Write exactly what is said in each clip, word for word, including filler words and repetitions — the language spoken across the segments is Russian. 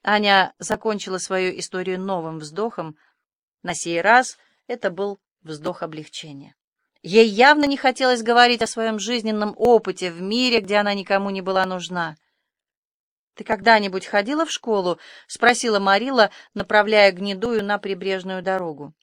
Аня закончила свою историю новым вздохом. На сей раз это был вздох облегчения. Ей явно не хотелось говорить о своем жизненном опыте в мире, где она никому не была нужна. «Ты когда-нибудь ходила в школу?» — спросила Марила, направляя Гнедую на прибрежную дорогу.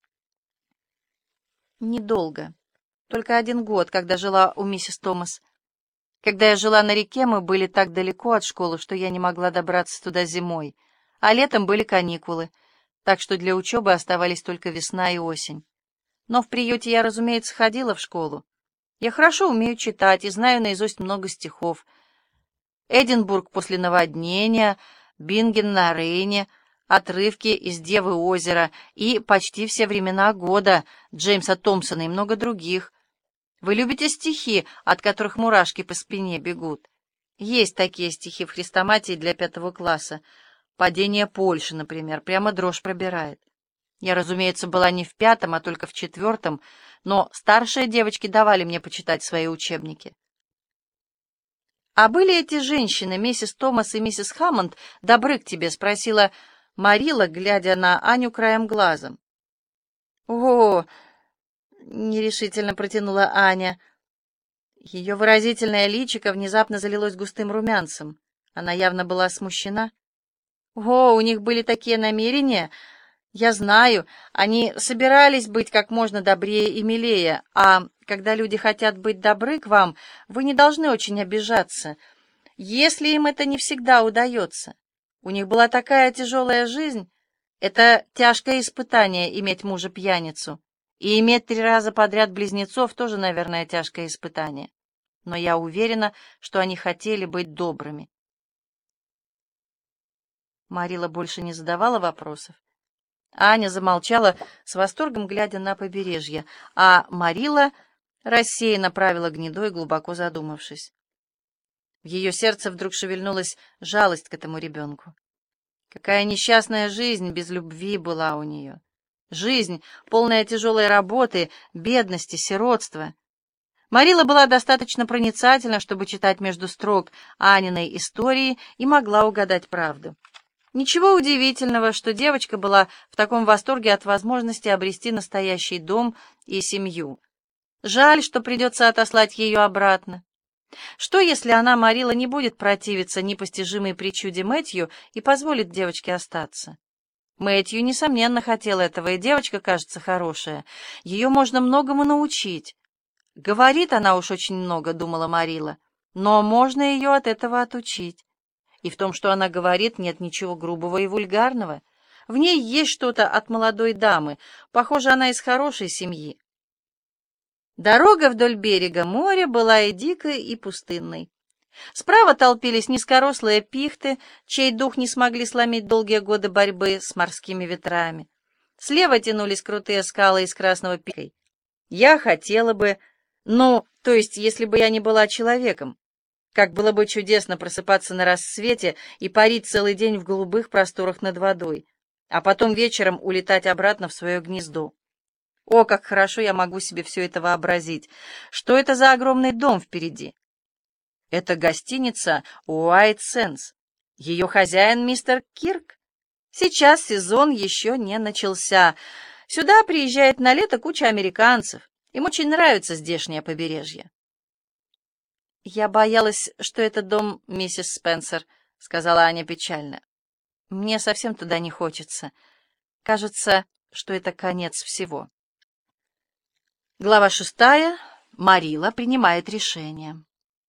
«Недолго. Только один год, когда жила у миссис Томас. Когда я жила на реке, мы были так далеко от школы, что я не могла добраться туда зимой, а летом были каникулы, так что для учебы оставались только весна и осень. Но в приюте я, разумеется, ходила в школу. Я хорошо умею читать и знаю наизусть много стихов. Эдинбург после наводнения, Бинген на Рейне, отрывки из «Девы озера» и «Почти все времена года» Джеймса Томпсона и много других. Вы любите стихи, от которых мурашки по спине бегут? Есть такие стихи в хрестоматии для пятого класса. «Падение Польши», например, прямо дрожь пробирает. Я, разумеется, была не в пятом, а только в четвертом, но старшие девочки давали мне почитать свои учебники. «А были эти женщины, миссис Томас и миссис Хаммонд, добры к тебе?» — спросила Марила, глядя на Аню краем глаза. «О!» — нерешительно протянула Аня. Ее выразительное личико внезапно залилось густым румянцем. Она явно была смущена. «О, у них были такие намерения! Я знаю, они собирались быть как можно добрее и милее, а когда люди хотят быть добры к вам, вы не должны очень обижаться, если им это не всегда удается. У них была такая тяжелая жизнь. Это тяжкое испытание — иметь мужа-пьяницу. И иметь три раза подряд близнецов тоже, наверное, тяжкое испытание. Но я уверена, что они хотели быть добрыми». Марила больше не задавала вопросов. Аня замолчала, с восторгом глядя на побережье, а Марила рассеянно правила Гнедой, глубоко задумавшись. В ее сердце вдруг шевельнулась жалость к этому ребенку. Какая несчастная жизнь без любви была у нее. Жизнь, полная тяжелой работы, бедности, сиротства. Марила была достаточно проницательна, чтобы читать между строк Аниной истории, и могла угадать правду. Ничего удивительного, что девочка была в таком восторге от возможности обрести настоящий дом и семью. Жаль, что придется отослать ее обратно. Что, если она, Марила, не будет противиться непостижимой причуде Мэтью и позволит девочке остаться? Мэтью, несомненно, хотел этого, и девочка, кажется, хорошая. Ее можно многому научить. Говорит она уж очень много, думала Марила, но можно ее от этого отучить. И в том, что она говорит, нет ничего грубого и вульгарного. В ней есть что-то от молодой дамы. Похоже, она из хорошей семьи. Дорога вдоль берега моря была и дикой, и пустынной. Справа толпились низкорослые пихты, чей дух не смогли сломить долгие годы борьбы с морскими ветрами. Слева тянулись крутые скалы из красного пика. Я хотела бы... Ну, то есть, если бы я не была человеком. Как было бы чудесно просыпаться на рассвете и парить целый день в голубых просторах над водой, а потом вечером улетать обратно в свое гнездо. О, как хорошо я могу себе все это вообразить! Что это за огромный дом впереди? Это гостиница White Sands. Ее хозяин мистер Кирк. Сейчас сезон еще не начался. Сюда приезжает на лето куча американцев. Им очень нравится здешнее побережье. «Я боялась, что это дом миссис Спенсер», — сказала Аня печально. «Мне совсем туда не хочется. Кажется, что это конец всего». Глава шестая. Марила принимает решение.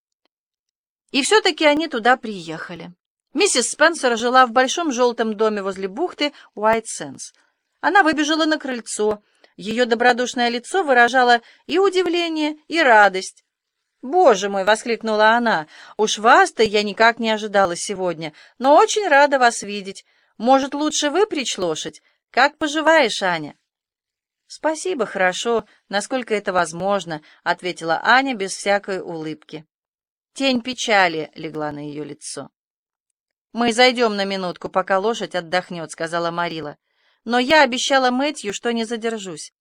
И все-таки они туда приехали. Миссис Спенсер жила в большом желтом доме возле бухты White Sands. Она выбежала на крыльцо. Ее добродушное лицо выражало и удивление, и радость. «Боже мой!» — воскликнула она. «Уж вас-то я никак не ожидала сегодня, но очень рада вас видеть. Может, лучше выпрячь лошадь? Как поживаешь, Аня?» «Спасибо, хорошо, насколько это возможно», — ответила Аня без всякой улыбки. Тень печали легла на ее лицо. «Мы зайдем на минутку, пока лошадь отдохнет», — сказала Марила. «Но я обещала Мэтью, что не задержусь.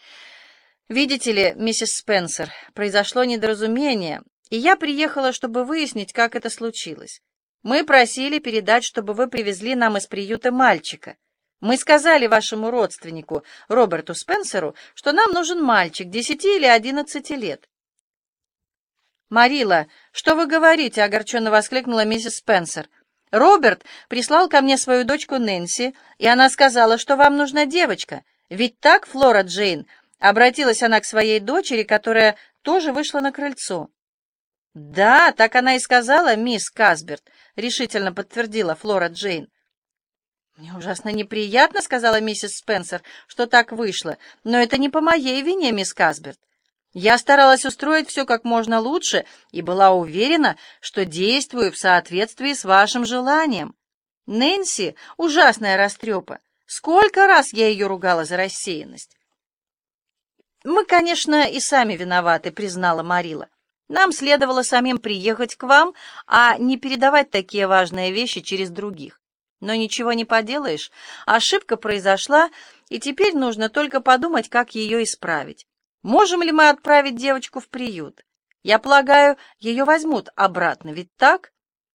Видите ли, миссис Спенсер, произошло недоразумение, и я приехала, чтобы выяснить, как это случилось. Мы просили передать, чтобы вы привезли нам из приюта мальчика. Мы сказали вашему родственнику, Роберту Спенсеру, что нам нужен мальчик десяти или одиннадцати лет». «Марила, что вы говорите?» — огорченно воскликнула миссис Спенсер. «Роберт прислал ко мне свою дочку Нэнси, и она сказала, что вам нужна девочка. Ведь так, Флора Джейн?» — обратилась она к своей дочери, которая тоже вышла на крыльцо. «Да, так она и сказала, мисс Касберт», — решительно подтвердила Флора Джейн. «Мне ужасно неприятно», — сказала миссис Спенсер, — «что так вышло, но это не по моей вине, мисс Касберт. Я старалась устроить все как можно лучше и была уверена, что действую в соответствии с вашим желанием. Нэнси — ужасная растрепа. Сколько раз я ее ругала за рассеянность!» «Мы, конечно, и сами виноваты», — признала Марила. «Нам следовало самим приехать к вам, а не передавать такие важные вещи через других. Но ничего не поделаешь, ошибка произошла, и теперь нужно только подумать, как ее исправить. Можем ли мы отправить девочку в приют? Я полагаю, ее возьмут обратно, ведь так?»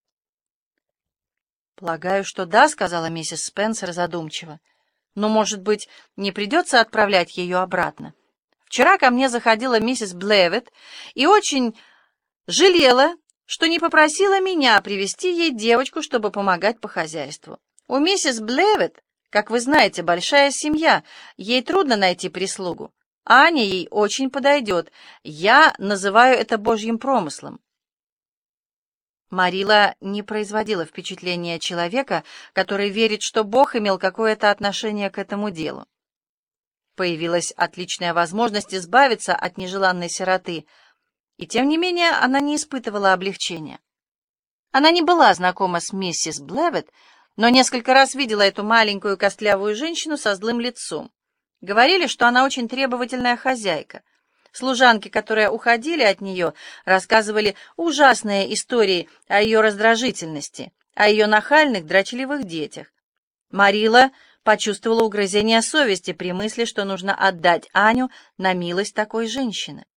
«Полагаю, что да», — сказала миссис Спенсер задумчиво. «Но, может быть, не придется отправлять ее обратно? Вчера ко мне заходила миссис Блевет и очень жалела, что не попросила меня привезти ей девочку, чтобы помогать по хозяйству. У миссис Блевет, как вы знаете, большая семья, ей трудно найти прислугу. Аня ей очень подойдет. Я называю это божьим промыслом». Марила не производила впечатления человека, который верит, что Бог имел какое-то отношение к этому делу. Появилась отличная возможность избавиться от нежеланной сироты, и тем не менее она не испытывала облегчения. Она не была знакома с миссис Блевет, но несколько раз видела эту маленькую костлявую женщину со злым лицом. Говорили, что она очень требовательная хозяйка. Служанки, которые уходили от нее, рассказывали ужасные истории о ее раздражительности, о ее нахальных, дрочливых детях. Марила почувствовала угрызение совести при мысли, что нужно отдать Аню на милость такой женщины.